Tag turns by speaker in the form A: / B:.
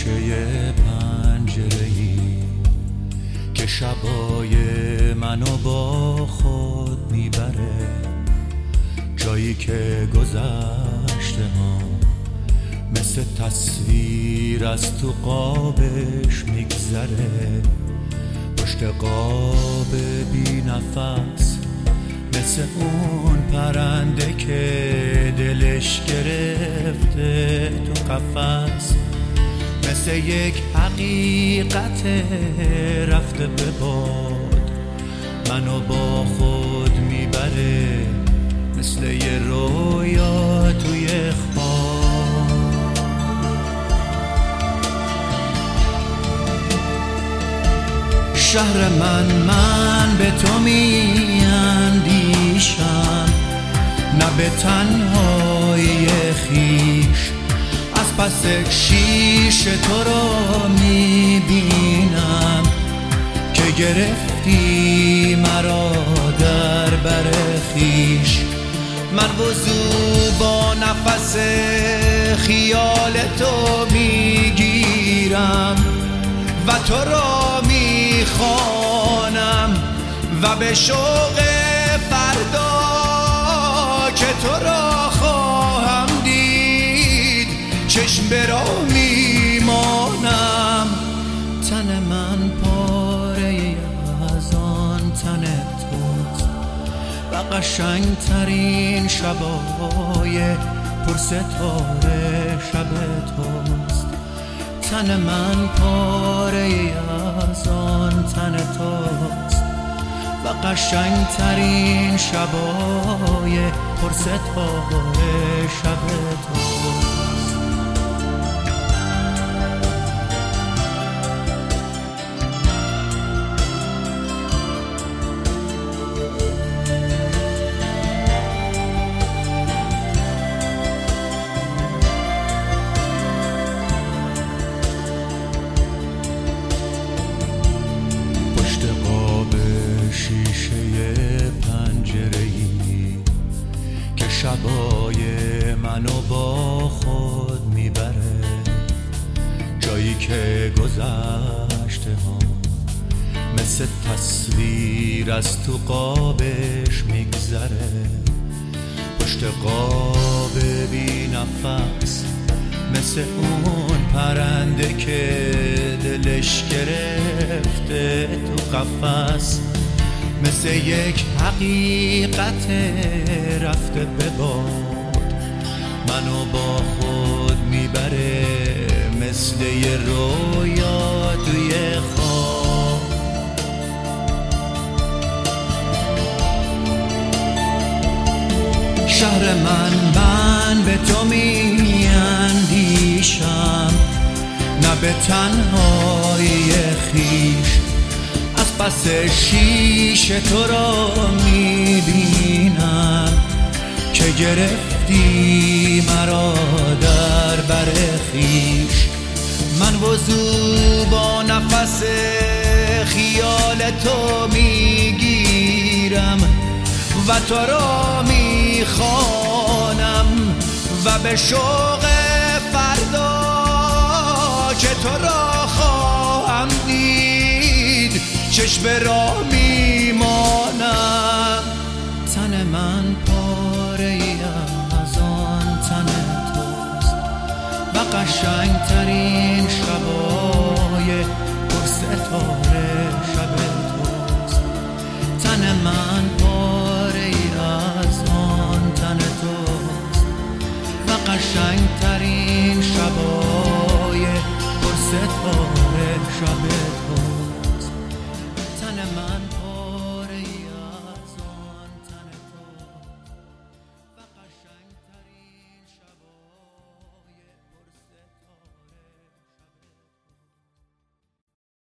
A: شیشه پنجره‌ای که شبای منو با خود میبره، جایی که گذشته ها مثل تصویر از تو قابش میگذره، پشت قاب بی نفس مثل اون پرنده که دلش گرفته تو قفس، مثل یک حقیقت رفته به باد منو با خود میبره، مثل یه رویا توی خواب. شهر من به تو میاندیشم، نه به تنهایی خیش، از پس شیشه تو رو میبینم که گرفتی مرا در بر خیش. من وضو با نفس خیال تو میگیرم و تو را میخوانم و به شوق فردا که تو را خواهم دید چشم به راه میمانم. تن من پاره از آن تن توست و قشنگ ترین شبای پرستاره شب توست. تن من پاره از آن تن توست و قشنگ ترین شبای پرستاره شب توست. شبای منو با خود میبره، جایی که گذشته ها مثل تصویر از تو قابش میگذره، پشت قاب بی نفس مثل اون پرنده که دلش گرفته تو قفس، مثل یک حقیقت رفته به باد منو با خود میبره، مثل یه رویا توی خواب. شهر من به تو میاندیشم، نه به تنهایی خیش، از پس شیشه تو را میبینم که گرفتی مرا در بر خیش. من وضو با نفس خیال تو میگیرم و تو را میخوانم و به شوق فردا که تو را خواهم دید چشم به راه میمانم.